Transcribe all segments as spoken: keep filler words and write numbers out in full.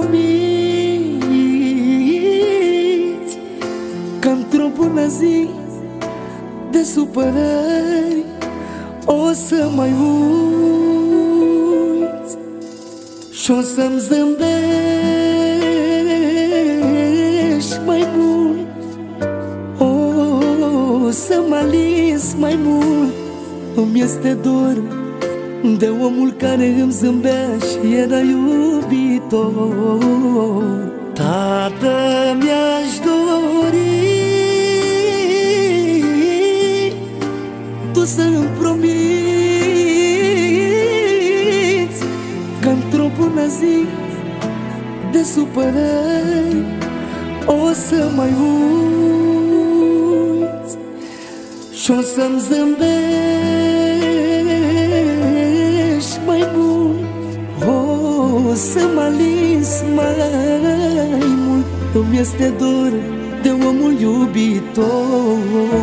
promiți că într-o bună zi de supărări o să mai uiți și o să-mi zâmbești mai mult, o să mă alins mai mult. Îmi este dor de omul care îmi zâmbea și era iubitor. Tată, mi-aș dori tu să-mi promiți că într-o bună zi de supărări o să mai uiți și o să-mi zâmbești mai mult, o să mă alins mai mult. Îmi este dor de omul iubitor.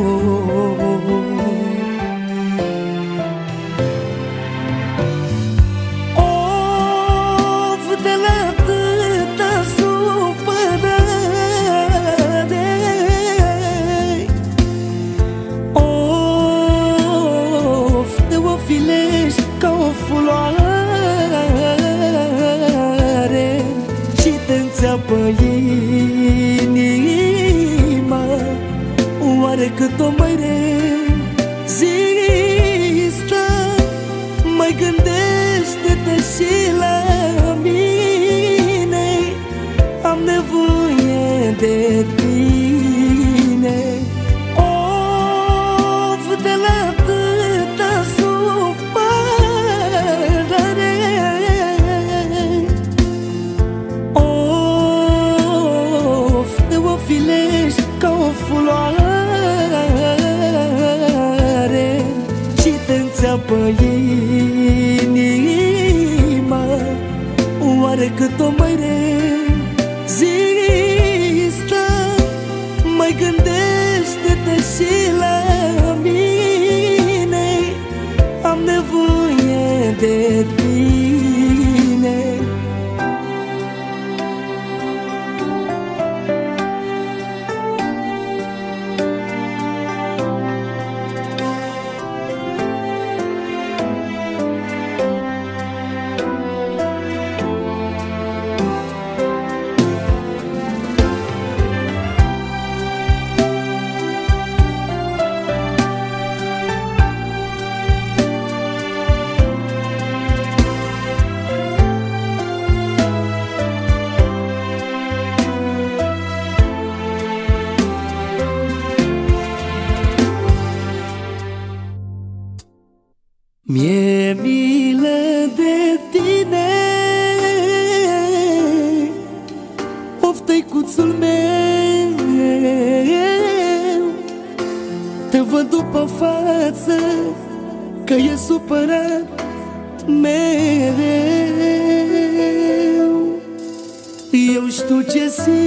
Ca o floare și te-nțeapă inima, oare cât o mai rezistă? Mai gândește-te și la mine, am nevoie de tine. Of, de la atâta supărare, of, te o filești ca o floare și te-nțeapă inima, oare cât o mai rezistă? Mai gândește-te și la mine, am nevoie de tine. Mi-e milă de tine, of, tăicuțul meu, te văd după față că e supărat mereu. Eu știu ce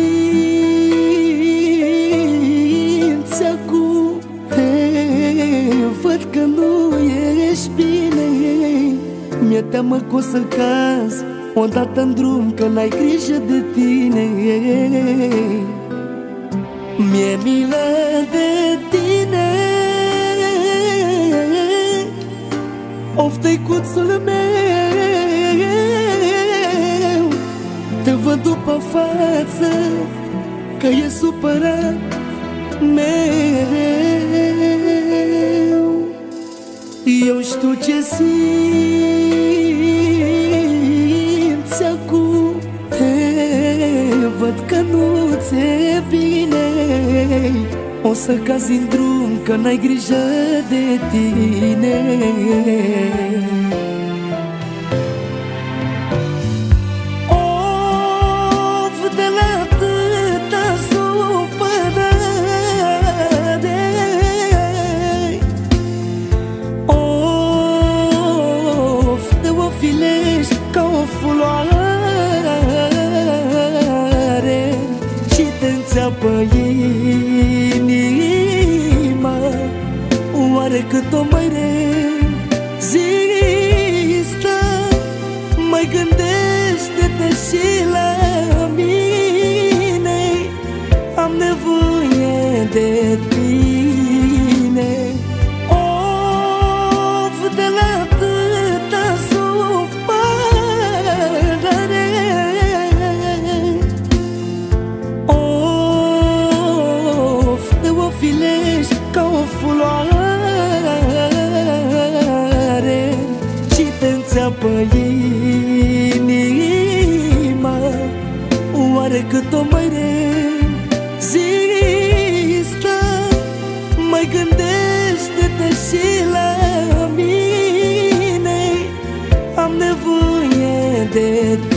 simți acum, văd că nu ești bine. Mi-e teamă că o să cazi odată în drum, că n-ai grijă de tine. Mi-e milă de tine, of, tăicuțul meu, te văd după față că e supărat mereu. Eu știu ce simți acum, te văd că nu ți-e bine. O să cazi în drum, că n-ai grijă de tine. Of, de la atâta supărare, of, te o filești ca o floare și te-nțeapă inima, oare cât o mai rezistă? Mai gândește-te și la de tine. Of, de la atâta supărare, of, te o filești ca o floare și te-nțeapă inima. Oare cât o mai rezistă? Mai gândește-te și la mine. Am nevoie de